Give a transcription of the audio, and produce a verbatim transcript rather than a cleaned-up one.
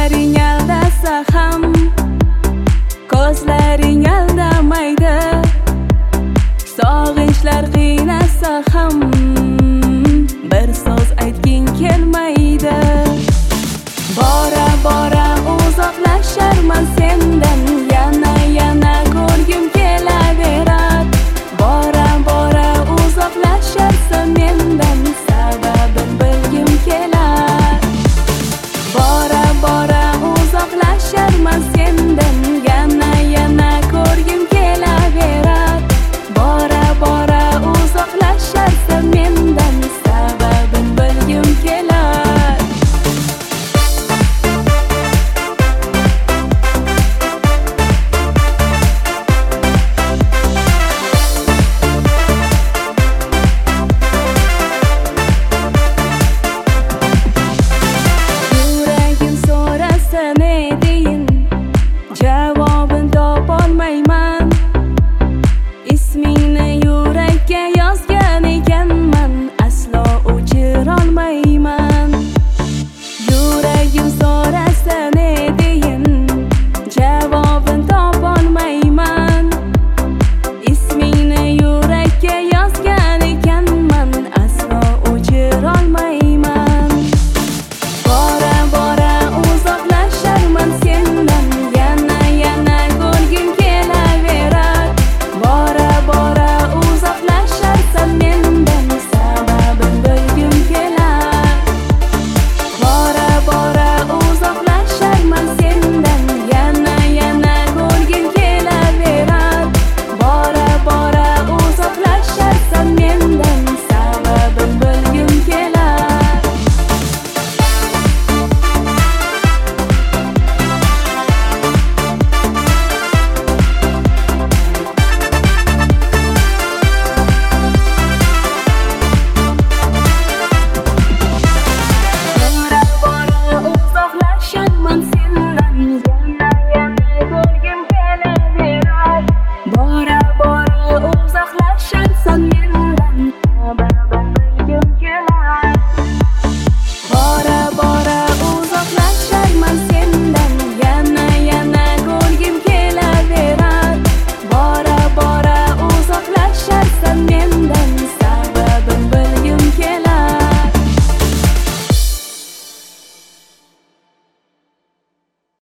Ko'zlaring aldasa ham ko'zlaring aldamaydi, sog'inchlar qiynasa ham bir so'z aytging kelmaydi. Bora bora uzoqlasharman sendan, yana yana ko'rgim kelaverar. Bora bora uzoqlasharsan mendan, sababin bilgim kelar. Bora bora uzoqlasharman sendan, yana yana ko'rgim kelaverar. Bora bora uzoqlasharsan mendan, sababin bilgim kelar. Yuragim so'rasa ne deyin, javobin topolmayman. Ismingni yurakka yozgan ekanman, aslo o'chirolmayman. Yuragim so'rasa ne deyin, javobin topolmayman. Ismingni yurakka yozgan ekanman, aslo o'chirolmayman. Bora bora uzoqlasharman sendan, yana yana ko'rgim kelaverar. Bora bora uzoqlasharsan mendan, sababin bilgim kelar. Bora bora uzoqlasharman sendan, yana yana ko'rgim kelaverar. Bora bora uzoqlasharsan mendan, sababin bilgim kelar. Bora bora uzoqlasharman sendan.